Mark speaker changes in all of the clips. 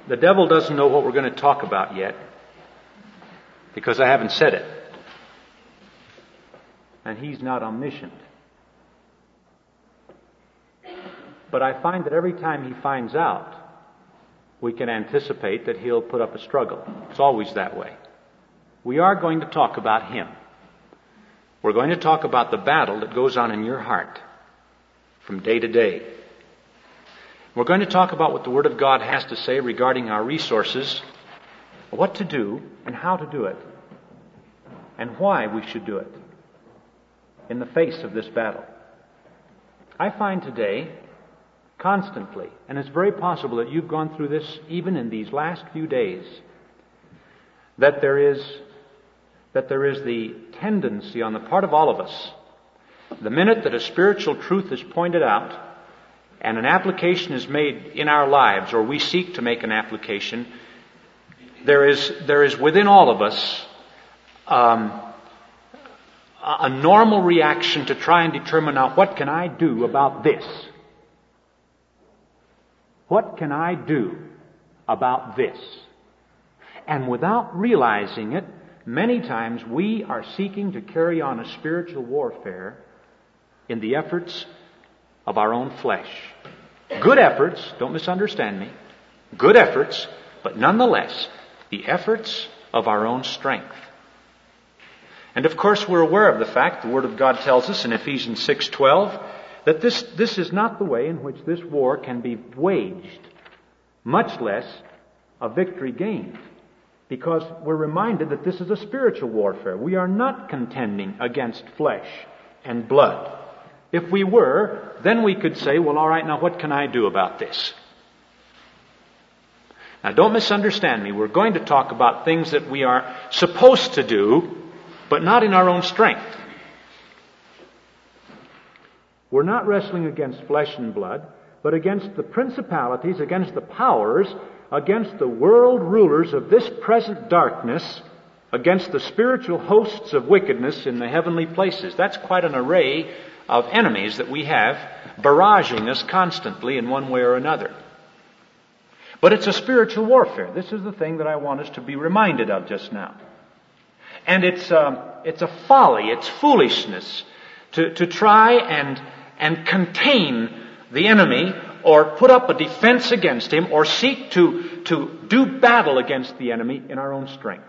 Speaker 1: The devil doesn't know what we're going to talk about yet because I haven't said it. And he's not omniscient. But I find that every time he finds out, we can anticipate that he'll put up a struggle. It's always that way. We are going to talk about him. We're going to talk about the battle that goes on in your heart from day to day. We're going to talk about what the Word of God has to say regarding our resources, what to do and how to do it, and why we should do it in the face of this battle. I find today, constantly, and it's very possible that you've gone through this even in these last few days, that there is the tendency on the part of all of us, the minute that a spiritual truth is pointed out and an application is made in our lives, or we seek to make an application, there is within all of us a normal reaction to try and determine, now, what can I do about this? What can I do about this? And without realizing it, many times we are seeking to carry on a spiritual warfare in the efforts of our own flesh. Good efforts, don't misunderstand me, good efforts, but nonetheless, the efforts of our own strength. And of course we're aware of the fact, the Word of God tells us in Ephesians 6:12, that this is not the way in which this war can be waged, much less a victory gained. Because we're reminded that this is a spiritual warfare. We are not contending against flesh and blood. If we were, then we could say, well, all right, now what can I do about this? Now don't misunderstand me. We're going to talk about things that we are supposed to do, but not in our own strength. We're not wrestling against flesh and blood, but against the principalities, against the powers, against the world rulers of this present darkness, against the spiritual hosts of wickedness in the heavenly places. That's quite an array of enemies that we have barraging us constantly in one way or another. But it's a spiritual warfare. This is the thing that I want us to be reminded of just now. And it's a folly, it's foolishness to try and contain the enemy, or put up a defense against him, or seek to do battle against the enemy in our own strength.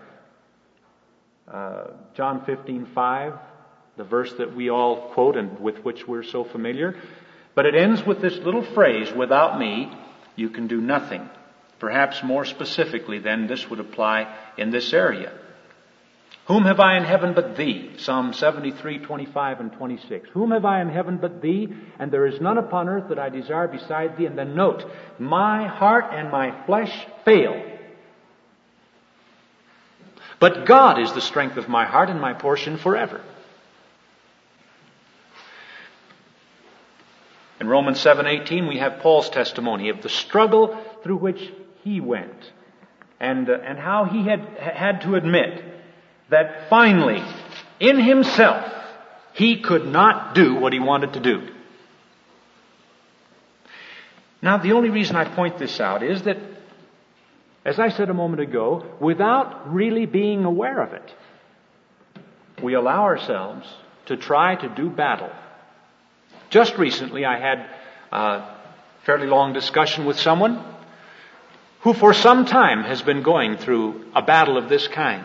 Speaker 1: John 15:5, the verse that we all quote and with which we're so familiar. But it ends with this little phrase, without me, you can do nothing. Perhaps more specifically then, this would apply in this area. Whom have I in heaven but thee? Psalm 73:25 and 26. Whom have I in heaven but thee? And there is none upon earth that I desire beside thee. And then note, my heart and my flesh fail. But God is the strength of my heart and my portion forever. In Romans 7:18 we have Paul's testimony of the struggle through which he went. And how he had to admit that finally, in himself, he could not do what he wanted to do. Now, the only reason I point this out is that, as I said a moment ago, without really being aware of it, we allow ourselves to try to do battle. Just recently, I had a fairly long discussion with someone who for some time has been going through a battle of this kind.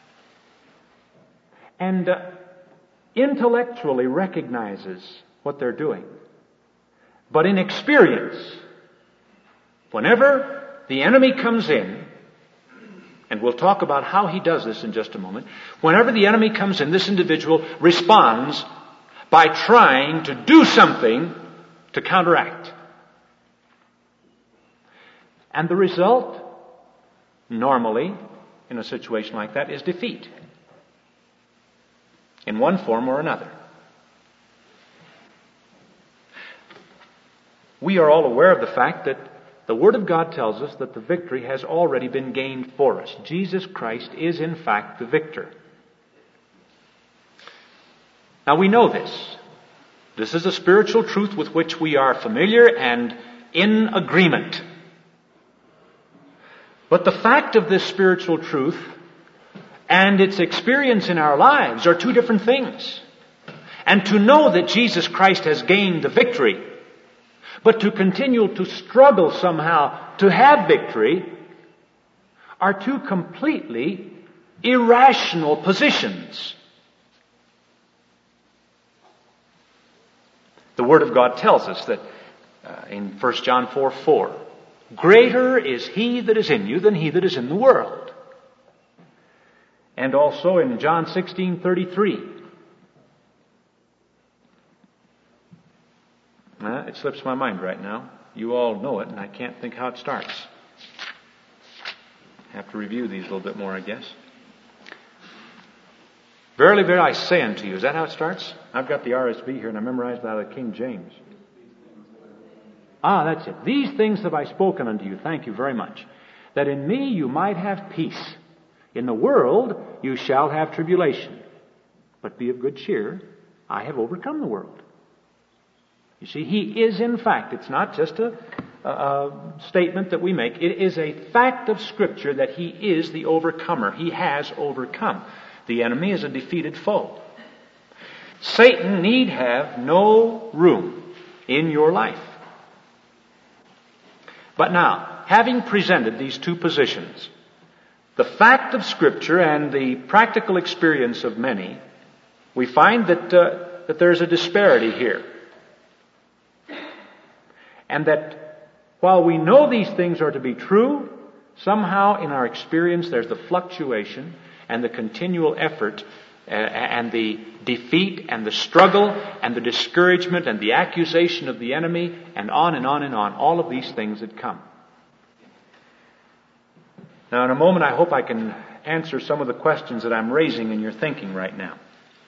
Speaker 1: And intellectually recognizes what they're doing. But in experience, whenever the enemy comes in, and we'll talk about how he does this in just a moment, whenever the enemy comes in, this individual responds by trying to do something to counteract. And the result, normally, in a situation like that, is defeat. In one form or another. We are all aware of the fact that the Word of God tells us that the victory has already been gained for us. Jesus Christ is in fact the victor. Now we know this. This is a spiritual truth with which we are familiar and in agreement. But the fact of this spiritual truth and its experience in our lives are two different things. And to know that Jesus Christ has gained the victory, but to continue to struggle somehow to have victory, are two completely irrational positions. The Word of God tells us that in 1 John 4:4, greater is He that is in you than he that is in the world. And also in John 16:33. It slips my mind right now. You all know it, and I can't think how it starts. Have to review these a little bit more, I guess. Verily, verily, I say unto you. Is that how it starts? I've got the RSV here, and I memorized that out of King James. That's it. These things have I spoken unto you. Thank you very much. That in me you might have peace. In the world you shall have tribulation. But be of good cheer. I have overcome the world. You see, He is in fact, it's not just a statement that we make. It is a fact of Scripture that He is the overcomer. He has overcome. The enemy is a defeated foe. Satan need have no room in your life. But now, having presented these two positions, the fact of Scripture and the practical experience of many, we find that there's a disparity here. And that while we know these things are to be true, somehow in our experience there's the fluctuation and the continual effort and the defeat and the struggle and the discouragement and the accusation of the enemy and on and on and on. All of these things that come. Now in a moment I hope I can answer some of the questions that I'm raising in your thinking right now.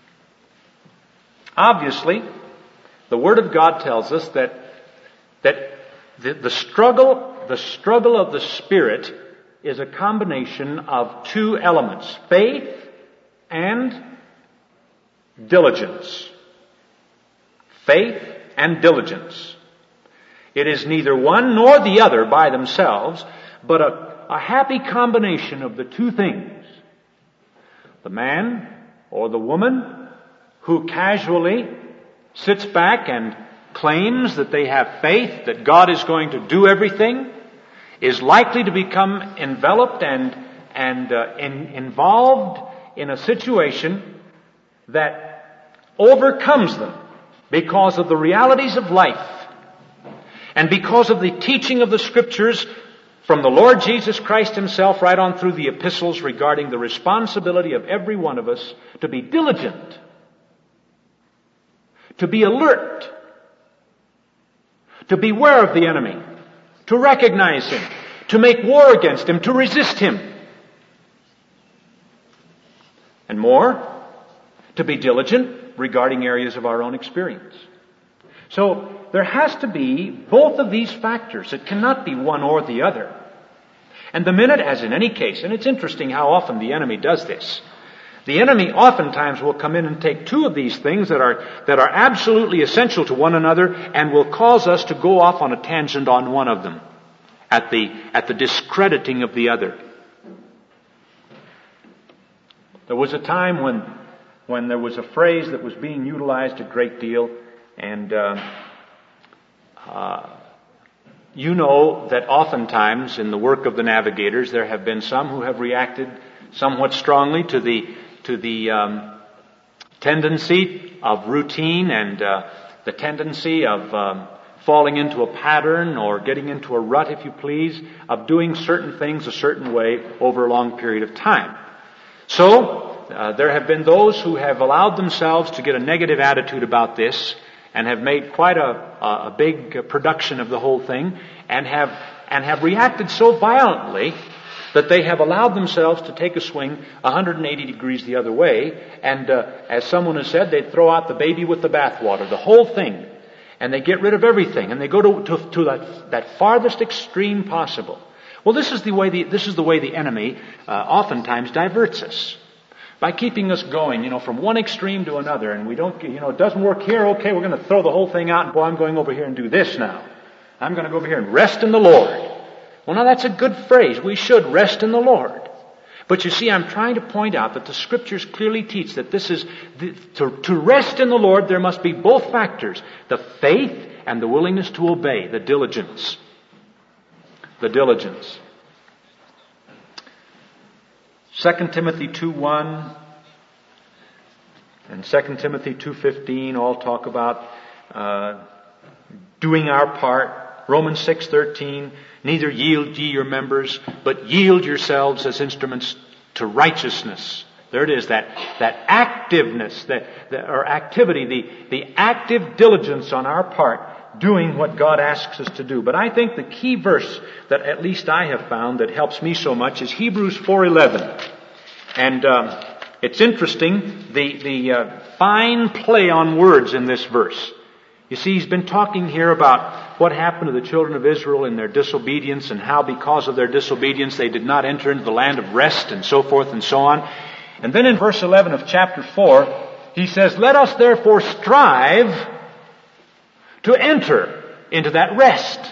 Speaker 1: Obviously, the Word of God tells us that the struggle of the Spirit is a combination of two elements, faith and diligence. Faith and diligence. It is neither one nor the other by themselves, but a happy combination of the two things. The man or the woman who casually sits back and claims that they have faith, that God is going to do everything, is likely to become enveloped and involved in a situation that overcomes them because of the realities of life and because of the teaching of the Scriptures from the Lord Jesus Christ Himself right on through the epistles regarding the responsibility of every one of us to be diligent, to be alert, to beware of the enemy, to recognize him, to make war against him, to resist him. And more, to be diligent regarding areas of our own experience. So there has to be both of these factors. It cannot be one or the other. And the minute, as in any case, and it's interesting how often the enemy does this. The enemy oftentimes will come in and take two of these things that are absolutely essential to one another and will cause us to go off on a tangent on one of them at the discrediting of the other. There was a time when there was a phrase that was being utilized a great deal, and you know that oftentimes in the work of the navigators there have been some who have reacted somewhat strongly to the tendency of routine and the tendency of falling into a pattern or getting into a rut, if you please, of doing certain things a certain way over a long period of time. So there have been those who have allowed themselves to get a negative attitude about this and have made quite a big production of the whole thing and have reacted so violently that they have allowed themselves to take a swing 180 degrees the other way, and as someone has said, they throw out the baby with the bathwater, the whole thing, and they get rid of everything, and they go to that farthest extreme possible. Well, this is the way the enemy oftentimes diverts us, by keeping us going, from one extreme to another, and we don't, it doesn't work here. Okay, we're going to throw the whole thing out, and boy, I'm going over here and do this now. I'm going to go over here and rest in the Lord. Well, now that's a good phrase. We should rest in the Lord. But you see, I'm trying to point out that the Scriptures clearly teach that this is, to rest in the Lord, there must be both factors. The faith and the willingness to obey, the diligence. The diligence. 2 Timothy 2:1 and 2 Timothy 2:15 all talk about doing our part. Romans 6:13, neither yield ye your members, but yield yourselves as instruments to righteousness. There it is, that activeness, or activity, the active diligence on our part, doing what God asks us to do. But I think the key verse that at least I have found that helps me so much is Hebrews 4:11. And it's interesting, the fine play on words in this verse. You see, he's been talking here about what happened to the children of Israel in their disobedience and how because of their disobedience they did not enter into the land of rest and so forth and so on. And then in verse 11 of chapter 4, he says, let us therefore strive to enter into that rest.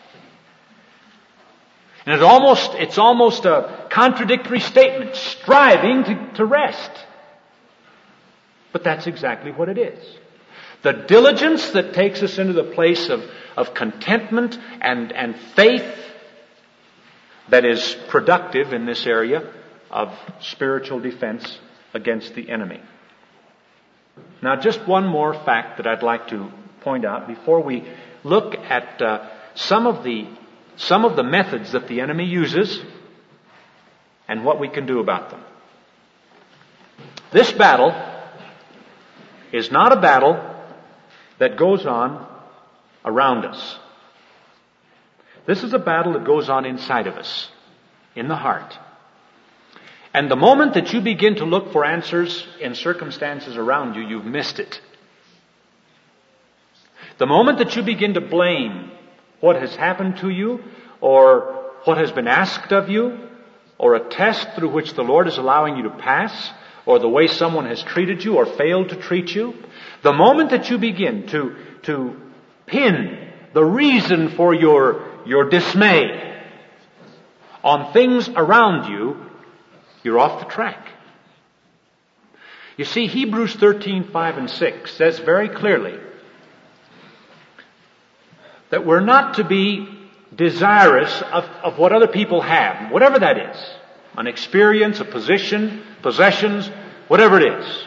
Speaker 1: And it's almost a contradictory statement, striving to rest. But that's exactly what it is. The diligence that takes us into the place of contentment and faith that is productive in this area of spiritual defense against the enemy. Now, just one more fact that I'd like to point out before we look at some of the methods that the enemy uses and what we can do about them. This battle is not a battle that goes on around us. This is a battle that goes on inside of us, in the heart. And the moment that you begin to look for answers in circumstances around you, you've missed it. The moment that you begin to blame what has happened to you, or what has been asked of you, or a test through which the Lord is allowing you to pass, or the way someone has treated you or failed to treat you, the moment that you begin to pin the reason for your dismay on things around you, you're off the track. You see, Hebrews 13:5 and 6 says very clearly that we're not to be desirous of what other people have, whatever that is. An experience, a position, possessions, whatever it is.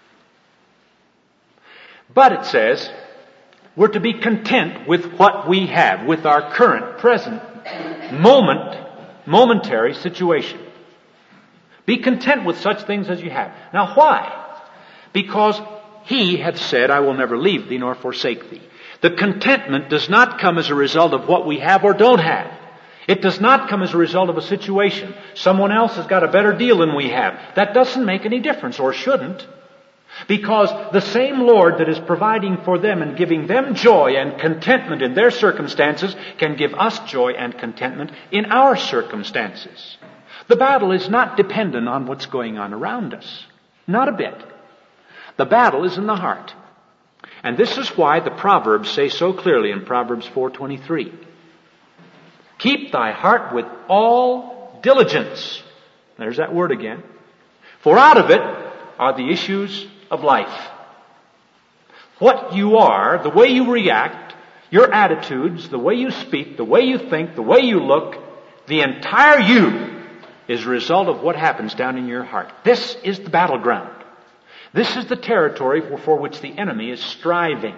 Speaker 1: But it says, we're to be content with what we have, with our current, present, momentary situation. Be content with such things as you have. Now why? Because He hath said, I will never leave thee nor forsake thee. The contentment does not come as a result of what we have or don't have. It does not come as a result of a situation. Someone else has got a better deal than we have. That doesn't make any difference, or shouldn't. Because the same Lord that is providing for them and giving them joy and contentment in their circumstances can give us joy and contentment in our circumstances. The battle is not dependent on what's going on around us. Not a bit. The battle is in the heart. And this is why the Proverbs say so clearly in Proverbs 4:23. Keep thy heart with all diligence. There's that word again. For out of it are the issues of life. What you are, the way you react, your attitudes, the way you speak, the way you think, the way you look, the entire you is a result of what happens down in your heart. This is the battleground. This is the territory for which the enemy is striving.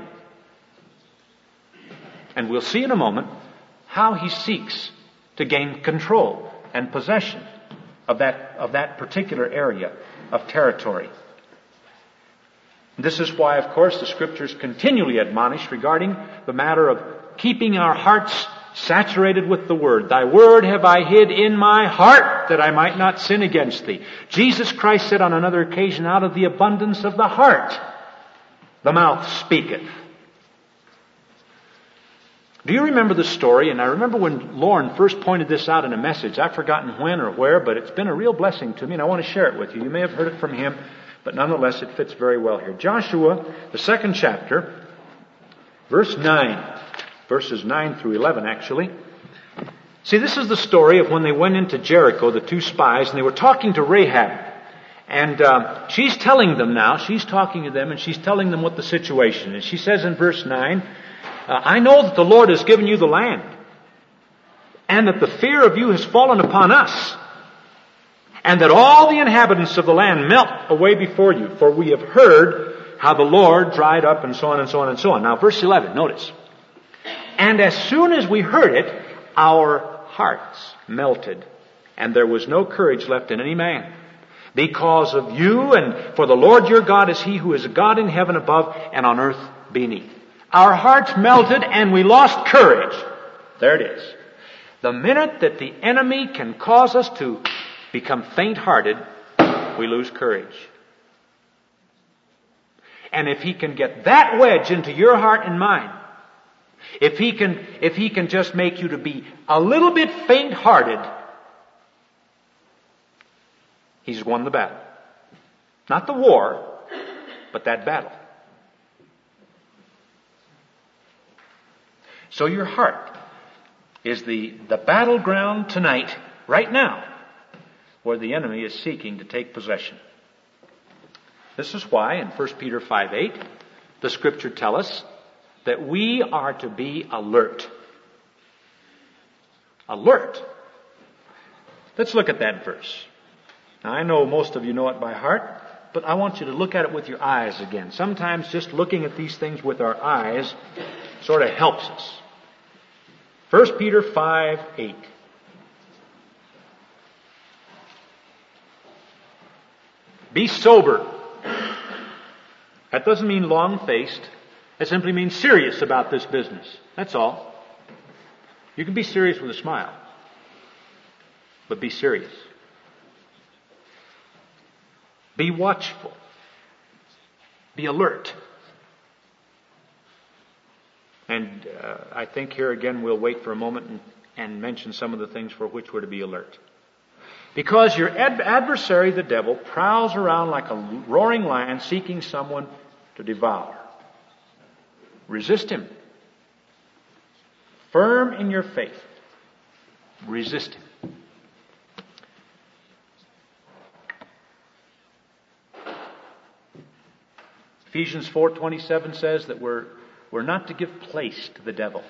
Speaker 1: And we'll see in a moment how he seeks to gain control and possession of that particular area of territory. This is why, of course, the Scriptures continually admonish regarding the matter of keeping our hearts saturated with the Word. Thy Word have I hid in my heart that I might not sin against thee. Jesus Christ said on another occasion, out of the abundance of the heart, the mouth speaketh. Do you remember the story? And I remember when Lauren first pointed this out in a message. I've forgotten when or where, but it's been a real blessing to me, and I want to share it with you. You may have heard it from him, but nonetheless it fits very well here. Joshua, the 2nd chapter, verse 9. Verses 9 through 11, actually. See, this is the story of when they went into Jericho, the two spies, and they were talking to Rahab. And she's telling them now, she's talking to them, and she's telling them what the situation is. She says in verse 9, I know that the Lord has given you the land, and that the fear of you has fallen upon us, and that all the inhabitants of the land melt away before you, for we have heard how the Lord dried up, and so on and so on and so on. Now verse 11, notice. And as soon as we heard it, our hearts melted, and there was no courage left in any man. Because of you, and for the Lord your God is He who is a God in heaven above and on earth beneath. Our hearts melted and we lost courage. There it is. The minute that the enemy can cause us to become faint-hearted, we lose courage. And if he can get that wedge into your heart and mind, if he can just make you to be a little bit faint-hearted, he's won the battle. Not the war, but that battle. So your heart is the battleground tonight, right now, where the enemy is seeking to take possession. This is why in 1 Peter 5:8, the Scripture tells us that we are to be alert. Alert. Let's look at that verse. Now, I know most of you know it by heart, but I want you to look at it with your eyes again. Sometimes just looking at these things with our eyes sort of helps us. 1 Peter 5:8. Be sober. That doesn't mean long-faced. It simply means serious about this business. That's all. You can be serious with a smile, but be serious. Be watchful. Be alert. And I think here again we'll wait for a moment and mention some of the things for which we're to be alert. Because your adversary, the devil, prowls around like a roaring lion seeking someone to devour. Resist him. Firm in your faith. Resist him. Ephesians 4:27 says that we're not to give place to the devil.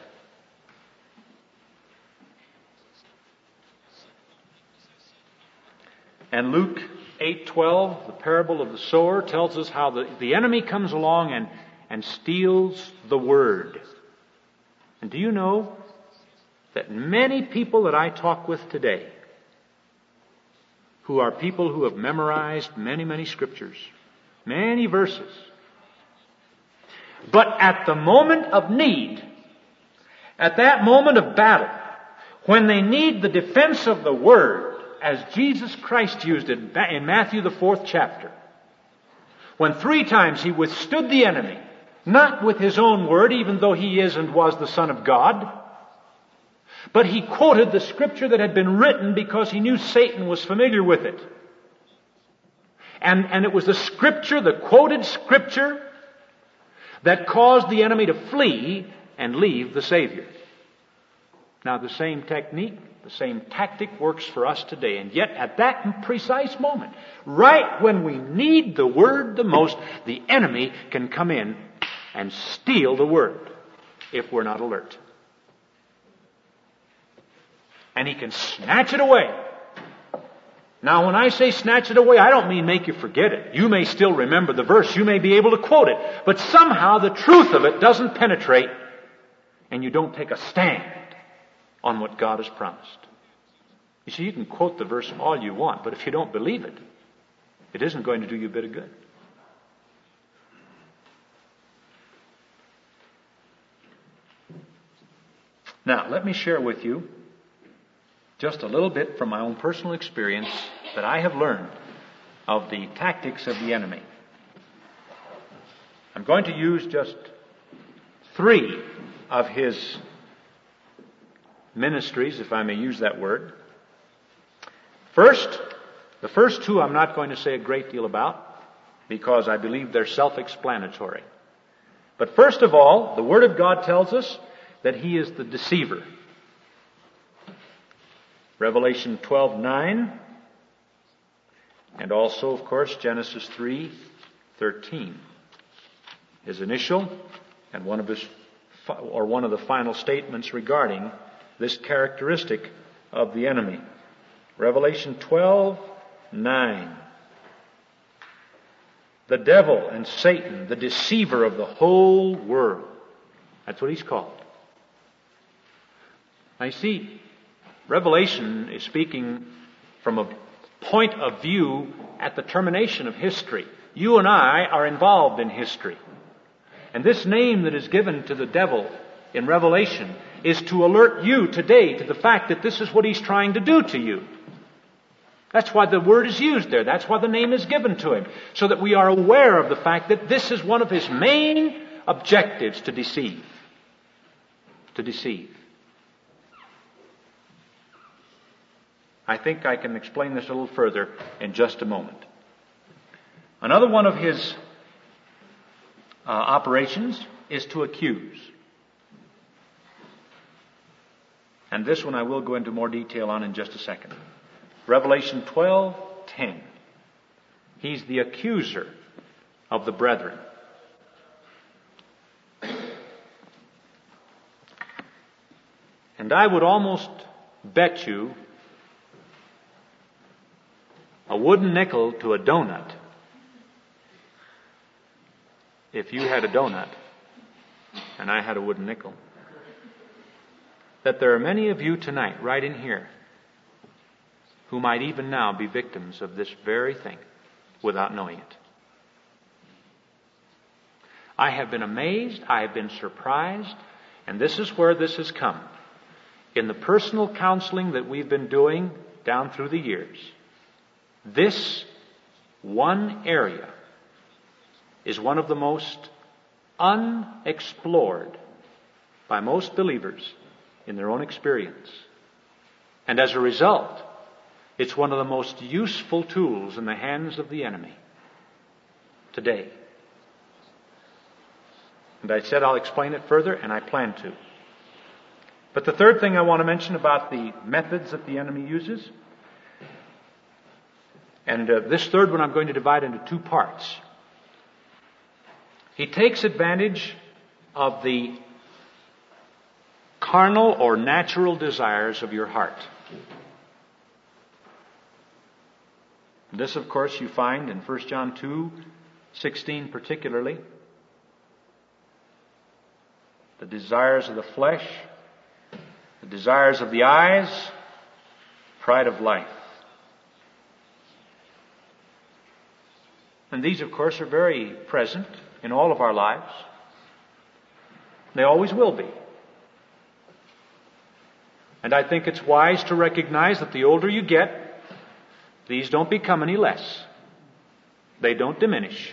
Speaker 1: And Luke 8:12, the parable of the sower, tells us how the enemy comes along and steals the word. And do you know that many people that I talk with today, who are people who have memorized many, many scriptures, many verses, but at the moment of need, at that moment of battle, when they need the defense of the Word, as Jesus Christ used it in Matthew the 4th chapter, when 3 times He withstood the enemy, not with His own word, even though He is and was the Son of God, but He quoted the Scripture that had been written because He knew Satan was familiar with it. And it was the Scripture, the quoted Scripture, that caused the enemy to flee and leave the Savior. Now the same technique, the same tactic works for us today. And yet at that precise moment, right when we need the Word the most, the enemy can come in and steal the Word if we're not alert. And he can snatch it away. Now, when I say snatch it away, I don't mean make you forget it. You may still remember the verse. You may be able to quote it. But somehow the truth of it doesn't penetrate and you don't take a stand on what God has promised. You see, you can quote the verse all you want, but if you don't believe it, it isn't going to do you a bit of good. Now, let me share with you just a little bit from my own personal experience that I have learned of the tactics of the enemy. I'm going to use just 3 of his ministries, if I may use that word. First, the first 2 I'm not going to say a great deal about because I believe they're self-explanatory. But first of all, the Word of God tells us that he is the deceiver. Revelation 12:9, and also, of course, Genesis 3:13. His initial and one of the final statements regarding this characteristic of the enemy. Revelation 12:9. The devil and Satan, the deceiver of the whole world. That's what he's called. Now you see, Revelation is speaking from a point of view at the termination of history. You and I are involved in history. And this name that is given to the devil in Revelation is to alert you today to the fact that this is what he's trying to do to you. That's why the word is used there. That's why the name is given to him. So that we are aware of the fact that this is one of his main objectives, to deceive. To deceive. I think I can explain this a little further in just a moment. Another one of his operations is to accuse. And this one I will go into more detail on in just a second. Revelation 12:10. He's the accuser of the brethren. And I would almost bet you a wooden nickel to a donut, if you had a donut and I had a wooden nickel, that there are many of you tonight, right in here, who might even now be victims of this very thing without knowing it. I have been amazed, I have been surprised, and this is where this has come. In the personal counseling that we've been doing down through the years, this one area is one of the most unexplored by most believers in their own experience. And as a result, it's one of the most useful tools in the hands of the enemy today. And I said I'll explain it further, and I plan to. But the third thing I want to mention about the methods that the enemy uses, and this third one I'm going to divide into two parts. He takes advantage of the carnal or natural desires of your heart. This, of course, you find in 1 John 2:16 particularly. The desires of the flesh, the desires of the eyes, pride of life. And these, of course, are very present in all of our lives. They always will be. And I think it's wise to recognize that the older you get, these don't become any less. They don't diminish.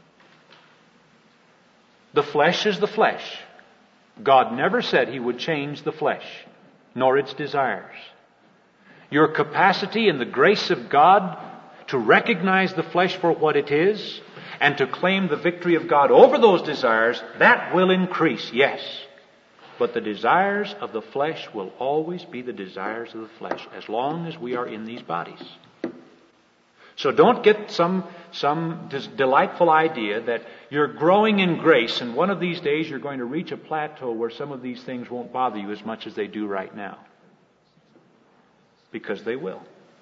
Speaker 1: The flesh is the flesh. God never said He would change the flesh, nor its desires. Your capacity in the grace of God to recognize the flesh for what it is and to claim the victory of God over those desires, that will increase, yes. But the desires of the flesh will always be the desires of the flesh as long as we are in these bodies. So don't get some delightful idea that you're growing in grace and one of these days you're going to reach a plateau where some of these things won't bother you as much as they do right now. Because they will.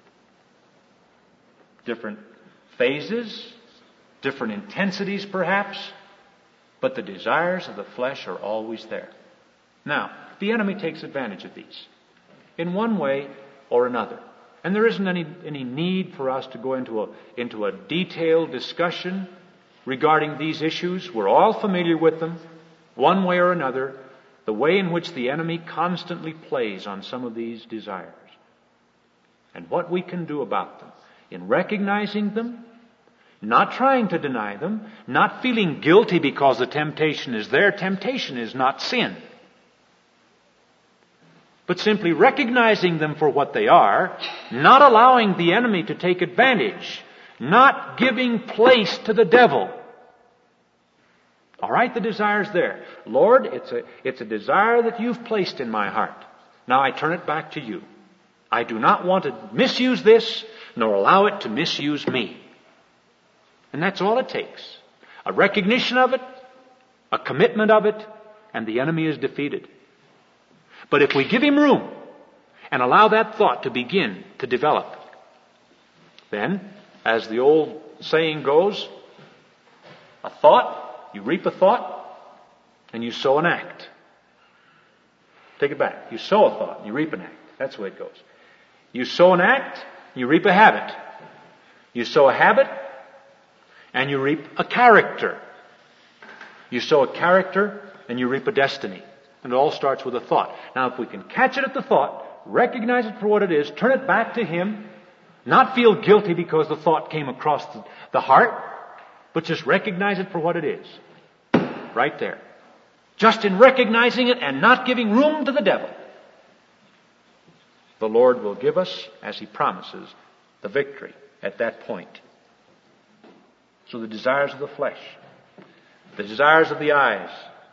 Speaker 1: Different phases, different intensities perhaps, but the desires of the flesh are always there. Now, the enemy takes advantage of these in one way or another. And there isn't any need for us to go into a detailed discussion regarding these issues. We're all familiar with them, one way or another, the way in which the enemy constantly plays on some of these desires. And what we can do about them in recognizing them, not trying to deny them, not feeling guilty because the temptation is there. Temptation is not sin. But simply recognizing them for what they are, not allowing the enemy to take advantage, not giving place to the devil. All right, the desire's there. Lord, it's a desire that you've placed in my heart. Now I turn it back to you. I do not want to misuse this, nor allow it to misuse me. And that's all it takes. A recognition of it, a commitment of it, and the enemy is defeated. But if we give him room and allow that thought to begin to develop, then, as the old saying goes, a thought, you reap a thought, and you sow an act. Take it back. You sow a thought, you reap an act. That's the way it goes. You sow an act, you reap a habit. You sow a habit, and you reap a character. You sow a character, and you reap a destiny. And it all starts with a thought. Now, if we can catch it at the thought, recognize it for what it is, turn it back to Him, not feel guilty because the thought came across the heart, but just recognize it for what it is. Right there. Just in recognizing it and not giving room to the devil, the Lord will give us, as He promises, the victory at that point. So the desires of the flesh, the desires of the eyes,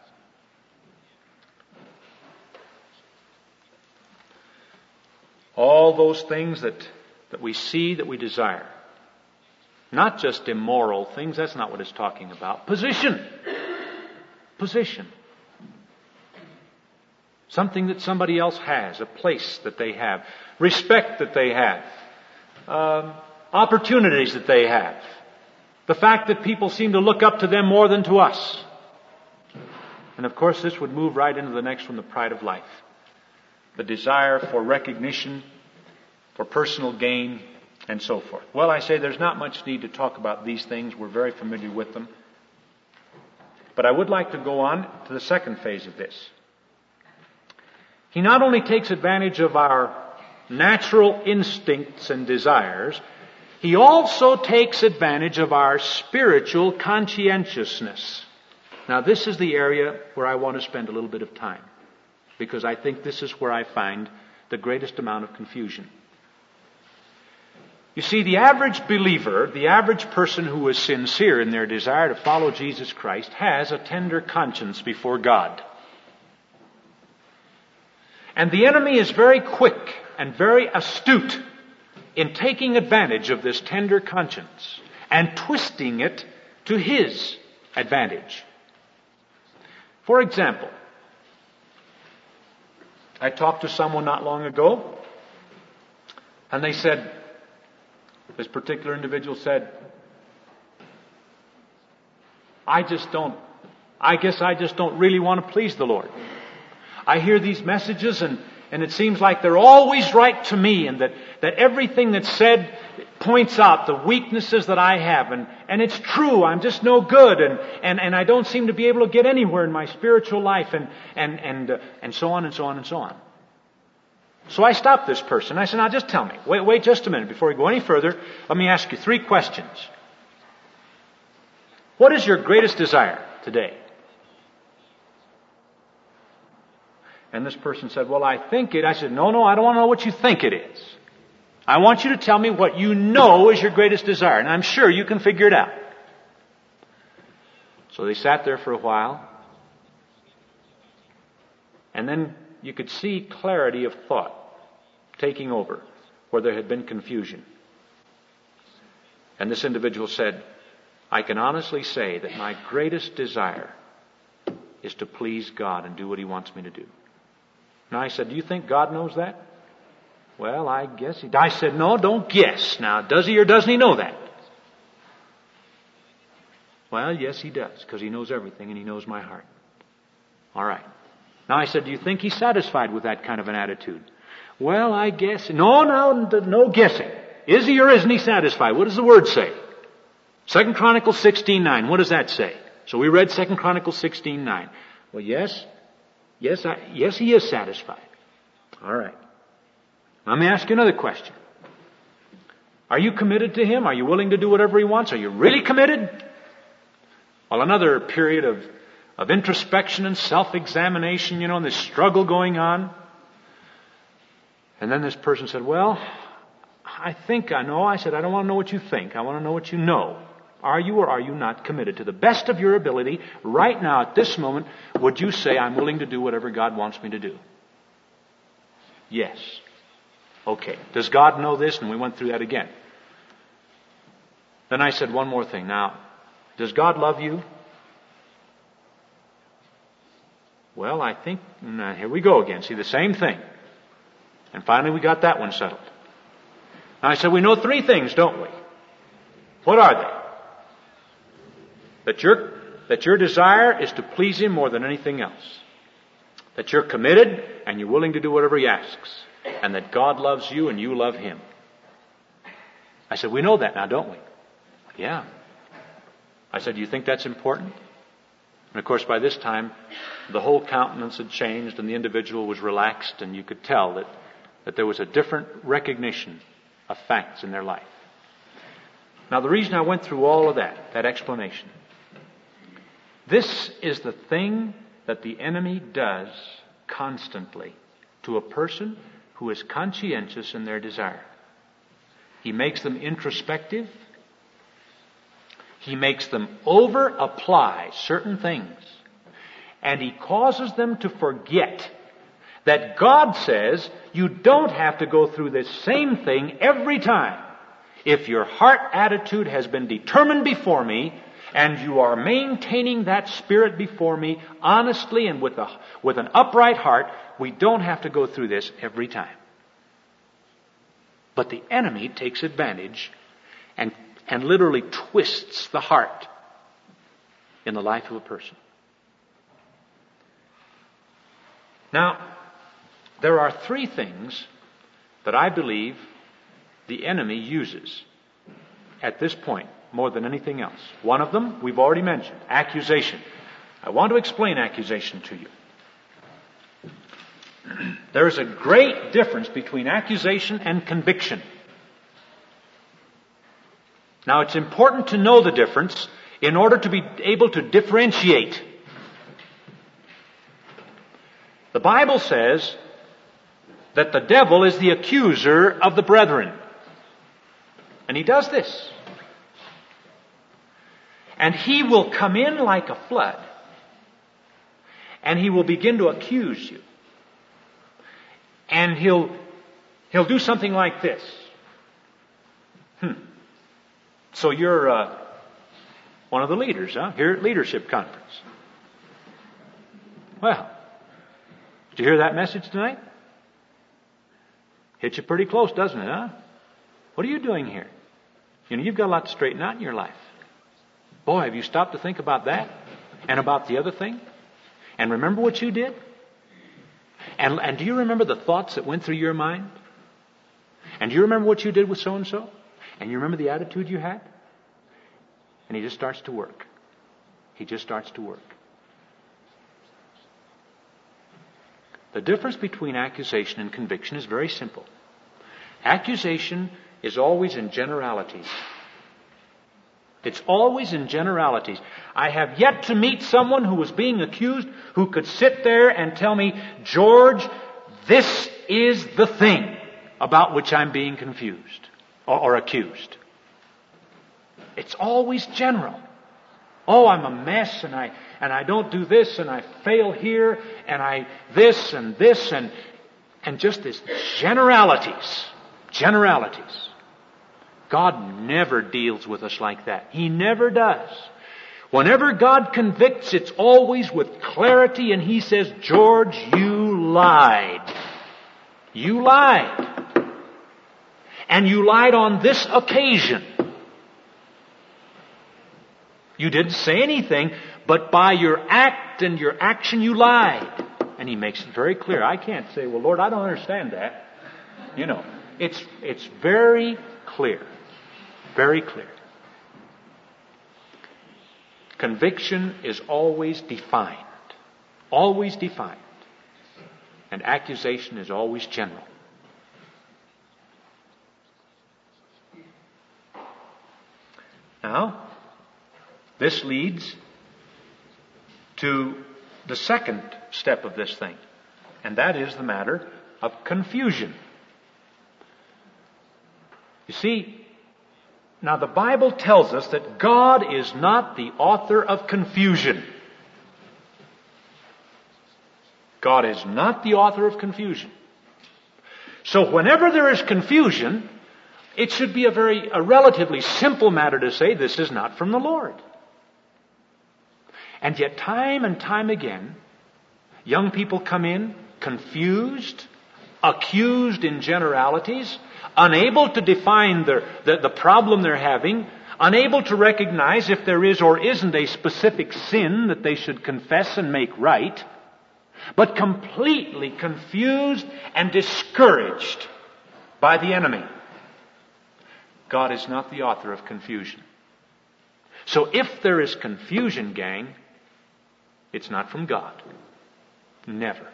Speaker 1: all those things that we see, that we desire. Not just immoral things, that's not what it's talking about. Position. Position. Something that somebody else has, a place that they have, respect that they have, opportunities that they have. The fact that people seem to look up to them more than to us. And of course this would move right into the next one, the pride of life. The desire for recognition, for personal gain, and so forth. Well, I say there's not much need to talk about these things. We're very familiar with them. But I would like to go on to the second phase of this. He not only takes advantage of our natural instincts and desires, he also takes advantage of our spiritual conscientiousness. Now, this is the area where I want to spend a little bit of time, because I think this is where I find the greatest amount of confusion. You see, the average believer, the average person who is sincere in their desire to follow Jesus Christ, has a tender conscience before God. And the enemy is very quick and very astute in taking advantage of this tender conscience and twisting it to his advantage. For example, I talked to someone not long ago, and they said, this particular individual said, I guess I just don't really want to please the Lord. I hear these messages and it seems like they're always right to me, and that everything that's said points out the weaknesses that I have, and it's true, I'm just no good, and I don't seem to be able to get anywhere in my spiritual life, and so on and so on and so on. So I stopped this person. I said, now just tell me, wait just a minute before we go any further. Let me ask you 3 questions. What is your greatest desire today? And this person said, well, I think it. I said, no, I don't want to know what you think it is. I want you to tell me what you know is your greatest desire. And I'm sure you can figure it out. So they sat there for a while. And then you could see clarity of thought taking over where there had been confusion. And this individual said, I can honestly say that my greatest desire is to please God and do what He wants me to do. Now I said, do you think God knows that? Well, I guess He does. I said, no, don't guess. Now, does He or doesn't He know that? Well, yes, He does, because He knows everything and He knows my heart. All right. Now I said, do you think He's satisfied with that kind of an attitude? Well, I guess. No guessing. Is He or isn't He satisfied? What does the Word say? 2 Chronicles 16:9. What does that say? So we read 2 Chronicles 16:9. Well, yes, He is satisfied. All right. Let me ask you another question. Are you committed to Him? Are you willing to do whatever He wants? Are you really committed? Well, another period of introspection and self-examination, and this struggle going on. And then this person said, well, I think I know. I said, I don't want to know what you think. I want to know what you know. Are you or are you not committed? To the best of your ability, right now at this moment, would you say, I'm willing to do whatever God wants me to do? Yes. Okay. Does God know this? And we went through that again. Then I said one more thing. Now, does God love you? Well, I think, here we go again. See, the same thing. And finally we got that one settled. Now I said, we know three things, don't we? What are they? That your desire is to please Him more than anything else. That you're committed and you're willing to do whatever He asks. And that God loves you and you love Him. I said, we know that now, don't we? Yeah. I said, do you think that's important? And of course, by this time, the whole countenance had changed and the individual was relaxed, and you could tell that there was a different recognition of facts in their life. Now, the reason I went through all of that explanation, this is the thing that the enemy does constantly to a person who is conscientious in their desire. He makes them introspective. He makes them over-apply certain things. And he causes them to forget that God says you don't have to go through this same thing every time. If your heart attitude has been determined before me, and you are maintaining that spirit before me honestly and with an upright heart, we don't have to go through this every time. But the enemy takes advantage and literally twists the heart in the life of a person. Now, there are three things that I believe the enemy uses at this point more than anything else. One of them we've already mentioned, accusation. I want to explain accusation to you. There is a great difference between accusation and conviction. Now, it's important to know the difference in order to be able to differentiate. The Bible says that the devil is the accuser of the brethren. And he does this. And he will come in like a flood. And he will begin to accuse you. And he'll do something like this. So you're one of the leaders, here at Leadership Conference. Well, did you hear that message tonight? Hits you pretty close, doesn't it, huh? What are you doing here? You've got a lot to straighten out in your life. Boy, have you stopped to think about that? And about the other thing? And remember what you did? And do you remember the thoughts that went through your mind? And do you remember what you did with so-and-so? And you remember the attitude you had? And he just starts to work. He just starts to work. The difference between accusation and conviction is very simple. Accusation is always in generalities. It's always in generalities. I have yet to meet someone who was being accused who could sit there and tell me, George, this is the thing about which I'm being confused or accused. It's always general. Oh, I'm a mess and I don't do this and I fail here and I this and just this generalities. Generalities. God never deals with us like that. He never does. Whenever God convicts, it's always with clarity, and He says, George, you lied. You lied. And you lied on this occasion. You didn't say anything, but by your act and your action you lied. And He makes it very clear. I can't say, well, Lord, I don't understand that. It's very clear. Very clear. Conviction is always defined. Always defined. And accusation is always general. Now, this leads to the second step of this thing. And that is the matter of confusion. You see, now the Bible tells us that God is not the author of confusion. God is not the author of confusion. So whenever there is confusion, it should be a relatively simple matter to say, this is not from the Lord. And yet time and time again, young people come in confused, accused in generalities, unable to define the problem they're having, unable to recognize if there is or isn't a specific sin that they should confess and make right, but completely confused and discouraged by the enemy. God is not the author of confusion. So if there is confusion, gang, it's not from God. Never.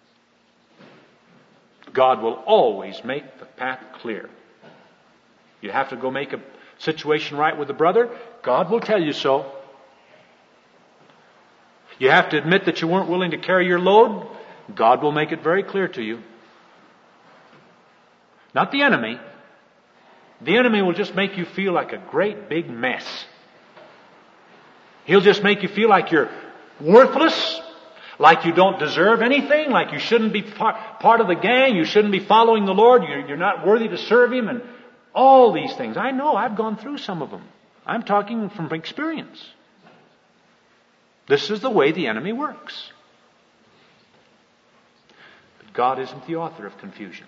Speaker 1: God will always make the path clear. You have to go make a situation right with a brother, God will tell you so. You have to admit that you weren't willing to carry your load, God will make it very clear to you. Not the enemy. The enemy will just make you feel like a great big mess. He'll just make you feel like you're worthless, like you don't deserve anything, like you shouldn't be part of the gang, you shouldn't be following the Lord, you're not worthy to serve Him, and all these things. I know, I've gone through some of them. I'm talking from experience. This is the way the enemy works. But God isn't the author of confusion.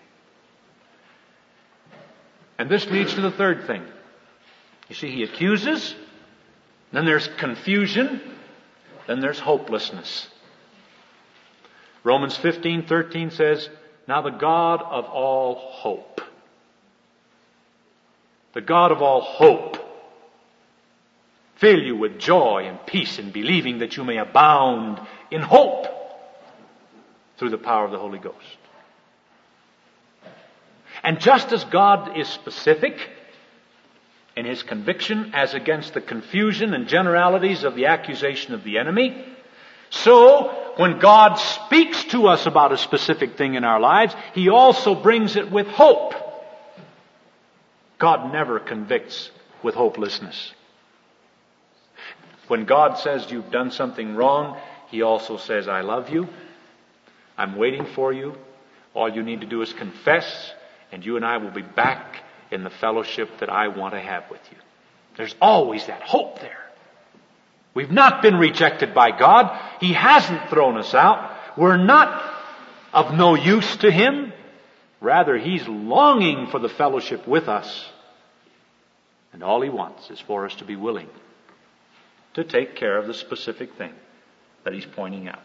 Speaker 1: And this leads to the third thing. You see, he accuses, then there's confusion, then there's hopelessness. Romans 15:13 says, "Now the God of all hope," the God of all hope, fill you with joy and peace in believing that you may abound in hope through the power of the Holy Ghost. And just as God is specific in His conviction as against the confusion and generalities of the accusation of the enemy, so when God speaks to us about a specific thing in our lives, He also brings it with hope. God never convicts with hopelessness. When God says you've done something wrong, He also says, I love you. I'm waiting for you. All you need to do is confess, and you and I will be back in the fellowship that I want to have with you. There's always that hope there. We've not been rejected by God. He hasn't thrown us out. We're not of no use to Him. Rather, He's longing for the fellowship with us. And all He wants is for us to be willing to take care of the specific thing that He's pointing out.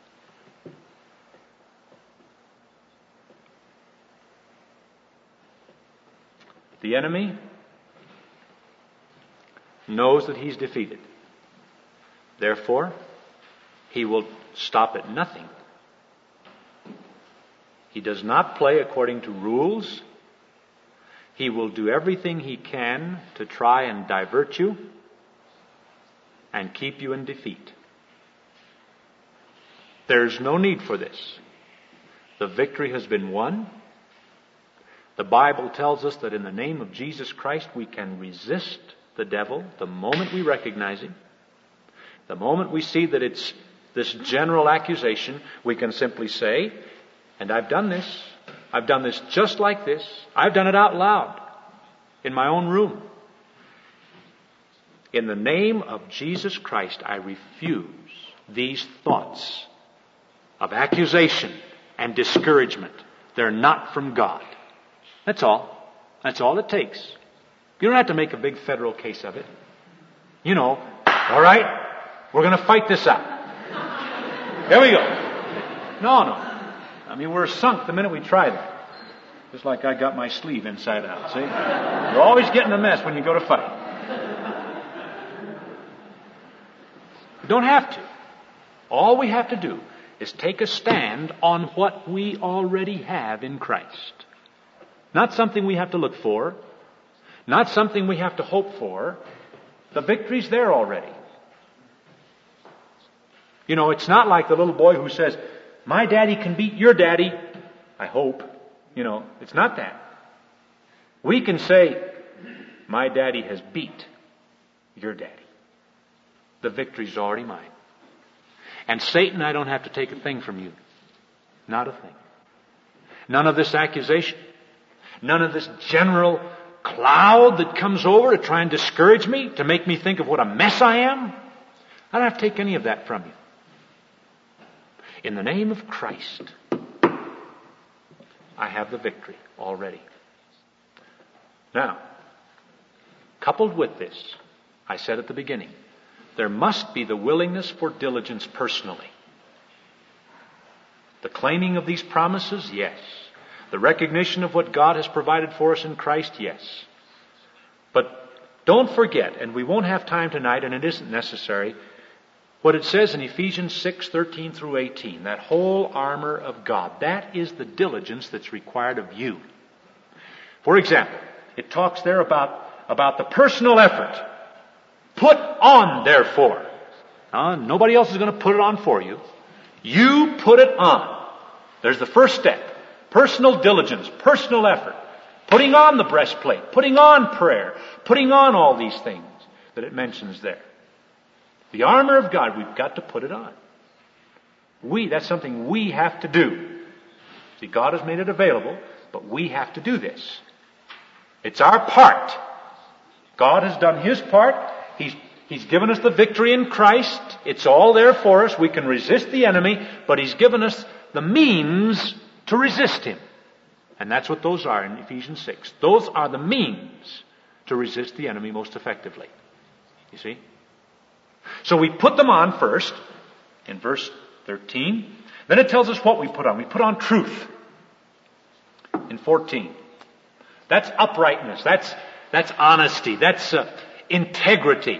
Speaker 1: The enemy knows that he's defeated. Therefore, he will stop at nothing. He does not play according to rules. He will do everything he can to try and divert you and keep you in defeat. There's no need for this. The victory has been won. The Bible tells us that in the name of Jesus Christ we can resist the devil the moment we recognize him. The moment we see that it's this general accusation, we can simply say, and I've done this. I've done this just like this. I've done it out loud in my own room. In the name of Jesus Christ, I refuse these thoughts of accusation and discouragement. They're not from God. That's all. That's all it takes. You don't have to make a big federal case of it. You know, all right, we're going to fight this out. There we go. No. I mean, we're sunk the minute we try that. Just like I got my sleeve inside out, see? You're always getting a mess when you go to fight. You don't have to. All we have to do is take a stand on what we already have in Christ. Not something we have to look for. Not something we have to hope for. The victory's there already. You know, it's not like the little boy who says, my daddy can beat your daddy. I hope. You know, it's not that. We can say, my daddy has beat your daddy. The victory's already mine. And Satan, I don't have to take a thing from you. Not a thing. None of this accusation. None of this general cloud that comes over to try and discourage me, to make me think of what a mess I am. I don't have to take any of that from you. In the name of Christ, I have the victory already. Now, coupled with this, I said at the beginning, there must be the willingness for diligence personally. The claiming of these promises, yes. The recognition of what God has provided for us in Christ, yes. But don't forget, and we won't have time tonight, and it isn't necessary, what it says in Ephesians 6:13 through 18, that whole armor of God. That is the diligence that's required of you. For example, it talks there about the personal effort. Put on, therefore. Nobody else is going to put it on for you. You put it on. There's the first step. Personal diligence, personal effort. Putting on the breastplate, putting on prayer, putting on all these things that it mentions there. The armor of God, we've got to put it on. That's something we have to do. See, God has made it available, but we have to do this. It's our part. God has done His part. He's given us the victory in Christ. It's all there for us. We can resist the enemy, but He's given us the means to resist him. And that's what those are in Ephesians 6. Those are the means to resist the enemy most effectively. You see? So we put them on first, in verse 13. Then it tells us what we put on. We put on truth. In 14. That's uprightness. That's honesty. That's integrity.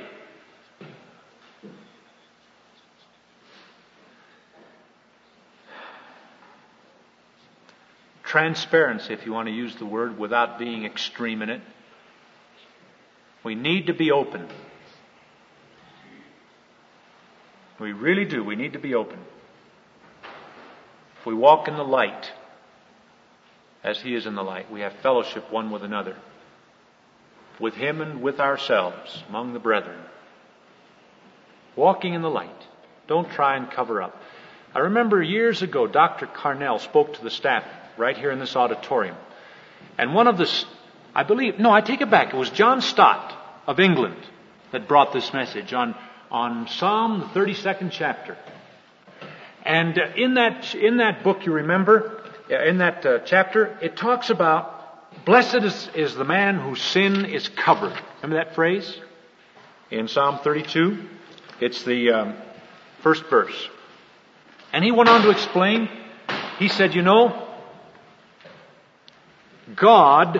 Speaker 1: Transparency, if you want to use the word, without being extreme in it. We need to be open. We really do. We need to be open. If we walk in the light, as He is in the light, we have fellowship one with another, with Him and with ourselves, among the brethren. Walking in the light. Don't try and cover up. I remember years ago, Dr. Carnell spoke to the staff right here in this auditorium. And one of the, I take it back. It was John Stott of England that brought this message on Psalm, the 32nd chapter. And in that book, you remember, in that chapter, it talks about, blessed is the man whose sin is covered. Remember that phrase? In Psalm 32. It's the first verse. And he went on to explain, he said, God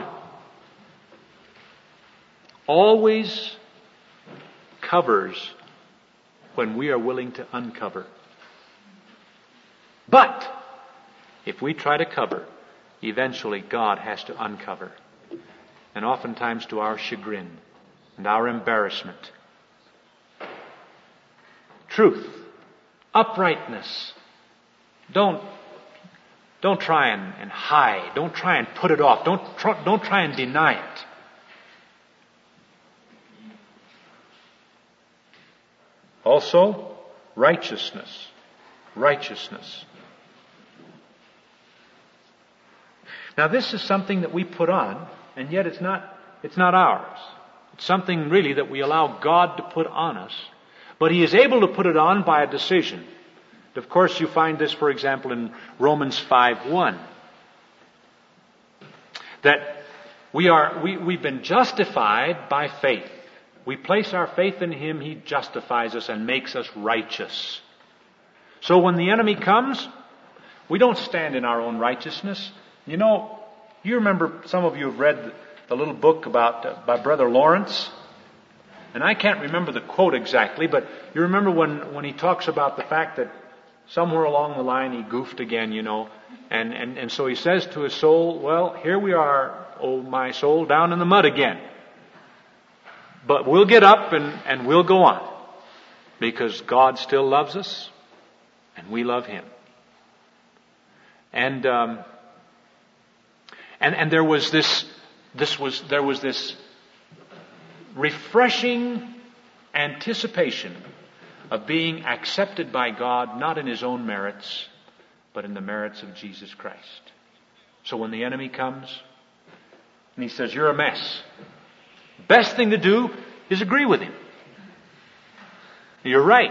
Speaker 1: always covers when we are willing to uncover. But if we try to cover, eventually God has to uncover. And oftentimes to our chagrin and our embarrassment. Truth, uprightness. Don't try and hide. Don't try and put it off. Don't try and deny it. Also, righteousness. Righteousness. Now this is something that we put on, and yet it's not ours. It's something really that we allow God to put on us. But He is able to put it on by a decision. Of course, you find this, for example, in Romans 5:1. That we've been justified by faith. We place our faith in Him, He justifies us and makes us righteous. So when the enemy comes, we don't stand in our own righteousness. You remember, some of you have read the little book by Brother Lawrence. And I can't remember the quote exactly, but you remember when he talks about the fact that somewhere along the line he goofed again, and so he says to his soul, well, here we are, oh my soul, down in the mud again. But we'll get up and we'll go on. Because God still loves us, and we love Him. And there was this refreshing anticipation of being accepted by God, not in his own merits, but in the merits of Jesus Christ. So when the enemy comes, And he says, you're a mess. Best thing to do is agree with him. You're right.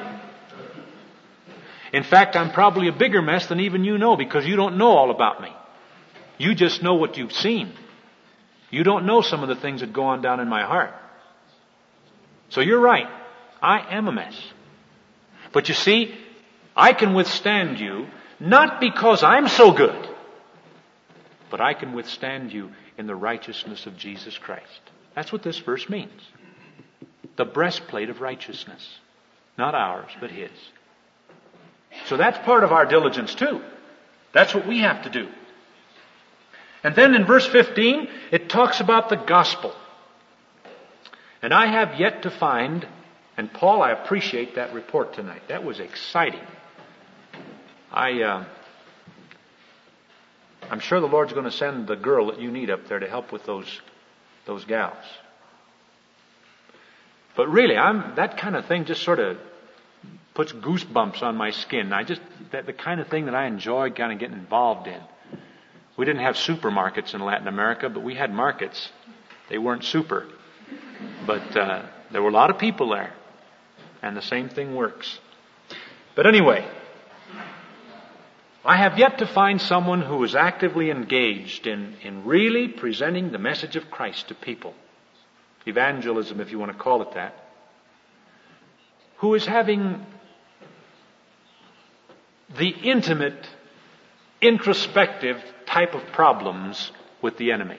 Speaker 1: In fact, I'm probably a bigger mess than even you know, because you don't know all about me. You just know what you've seen. You don't know some of the things that go on down in my heart. So you're right. I am a mess. But you see, I can withstand you not because I'm so good, but I can withstand you in the righteousness of Jesus Christ. That's what this verse means. The breastplate of righteousness. Not ours, but His. So that's part of our diligence too. That's what we have to do. And then in verse 15, it talks about the gospel. And I have yet to find, and Paul, I appreciate that report tonight. That was exciting. I'm sure the Lord's going to send the girl that you need up there to help with those gals. But really, that kind of thing just sort of puts goosebumps on my skin. The kind of thing that I enjoy kind of getting involved in. We didn't have supermarkets in Latin America, but we had markets. They weren't super. But there were a lot of people there. And the same thing works. But anyway, I have yet to find someone who is actively engaged in really presenting the message of Christ to people. Evangelism, if you want to call it that. Who is having the intimate, introspective type of problems with the enemy.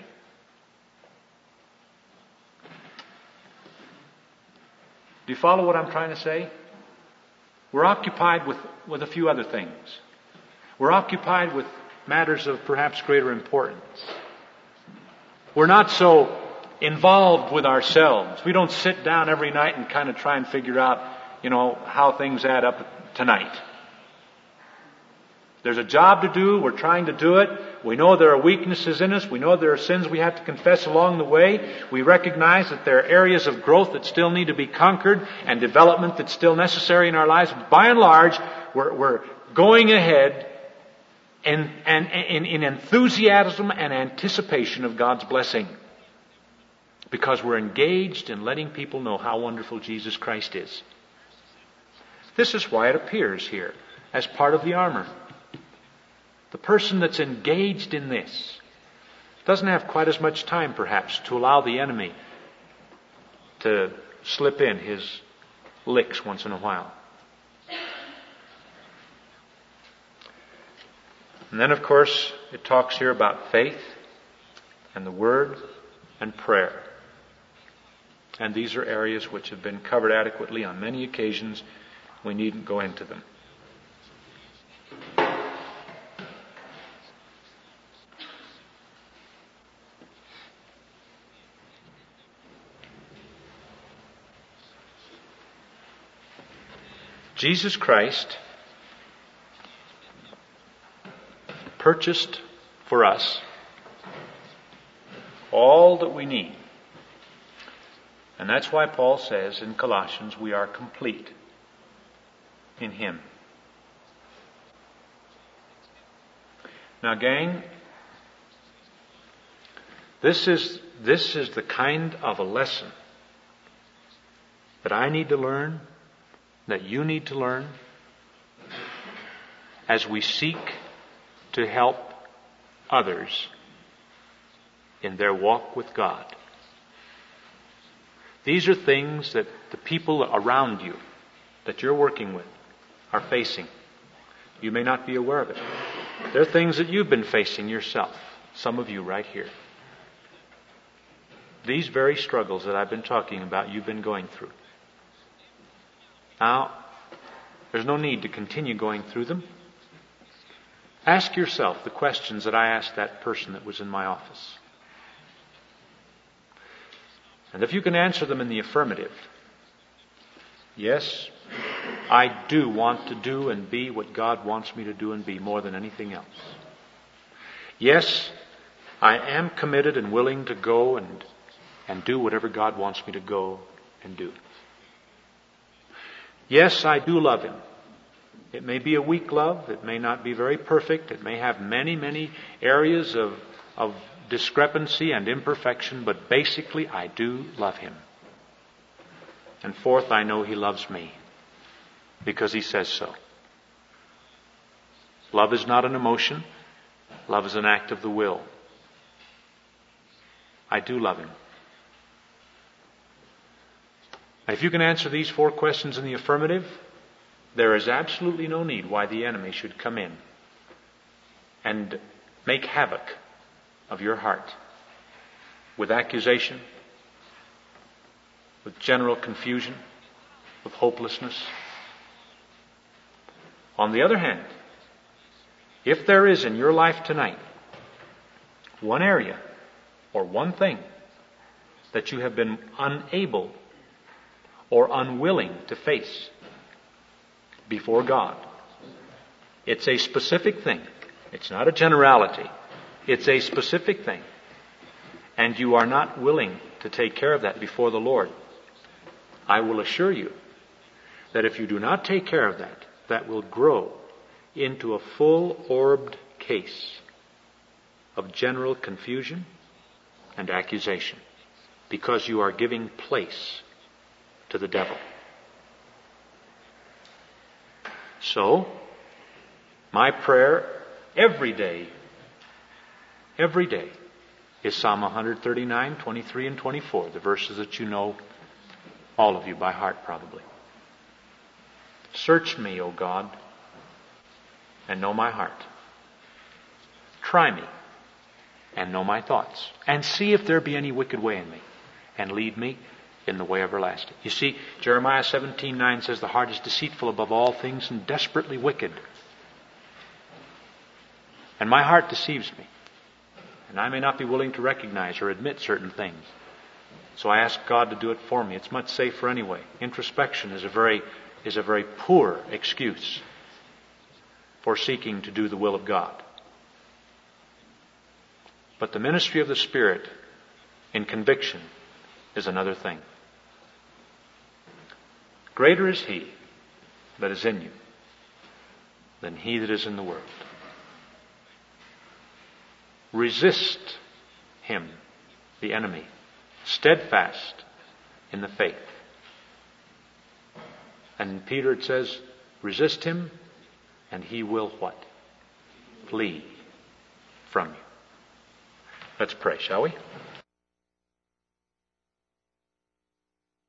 Speaker 1: Do you follow what I'm trying to say? We're occupied with a few other things. We're occupied with matters of perhaps greater importance. We're not so involved with ourselves. We don't sit down every night and kind of try and figure out, how things add up tonight. There's a job to do. We're trying to do it. We know there are weaknesses in us. We know there are sins we have to confess along the way. We recognize that there are areas of growth that still need to be conquered and development that's still necessary in our lives. By and large, we're going ahead in enthusiasm and anticipation of God's blessing, because we're engaged in letting people know how wonderful Jesus Christ is. This is why it appears here as part of the armor. The person that's engaged in this doesn't have quite as much time, perhaps, to allow the enemy to slip in his licks once in a while. And then, of course, it talks here about faith and the Word and prayer. And these are areas which have been covered adequately on many occasions. We needn't go into them. Jesus Christ purchased for us all that we need. And that's why Paul says in Colossians, we are complete in Him. Now, gang, this is the kind of a lesson that I need to learn, that you need to learn, as we seek to help others in their walk with God. These are things that the people around you that you're working with are facing. You may not be aware of it. They're things that you've been facing yourself. Some of you right here. These very struggles that I've been talking about, you've been going through. Now, there's no need to continue going through them. Ask yourself the questions that I asked that person that was in my office. And if you can answer them in the affirmative, yes, I do want to do and be what God wants me to do and be more than anything else. Yes, I am committed and willing to go and do whatever God wants me to go and do. Yes, I do love Him. It may be a weak love. It may not be very perfect. It may have many, many areas of discrepancy and imperfection, but basically I do love Him. And fourth, I know He loves me because He says so. Love is not an emotion. Love is an act of the will. I do love Him. If you can answer these 4 questions in the affirmative, there is absolutely no need why the enemy should come in and make havoc of your heart with accusation, with general confusion, with hopelessness. On the other hand, if there is in your life tonight one area or one thing that you have been unable or unwilling to face before God, it's a specific thing. It's not a generality. It's a specific thing. And you are not willing to take care of that before the Lord. I will assure you that if you do not take care of that, that will grow into a full-orbed case of general confusion and accusation because you are giving place to the devil. So, my prayer every day is Psalm 139, 23, and 24, the verses that you know, all of you by heart probably. Search me, O God, and know my heart. Try me and know my thoughts, and see if there be any wicked way in me, and lead me in the way everlasting. You see, Jeremiah 17:9 says the heart is deceitful above all things and desperately wicked. And my heart deceives me. And I may not be willing to recognize or admit certain things. So I ask God to do it for me. It's much safer anyway. Introspection is a very poor excuse for seeking to do the will of God. But the ministry of the Spirit in conviction is another thing. Greater is He that is in you than he that is in the world. Resist him, the enemy, steadfast in the faith. And Peter, it says, resist him and he will what? Flee from you. Let's pray, shall we?